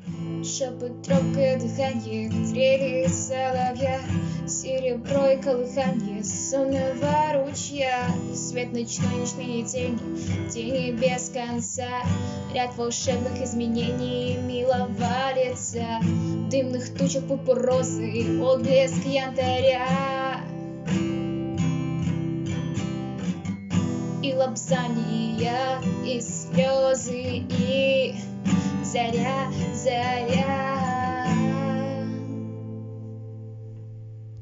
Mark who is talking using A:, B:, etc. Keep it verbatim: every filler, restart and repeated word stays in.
A: Шепот, робкое дыхание, трели соловья, серебро и колыханье сонного ручья. Свет ночной, ночные тени, тени без конца, ряд волшебных изменений милого лица. В дымных тучах пурпурозы, отблеск янтаря и лапзания, и слезы, и заря, заря.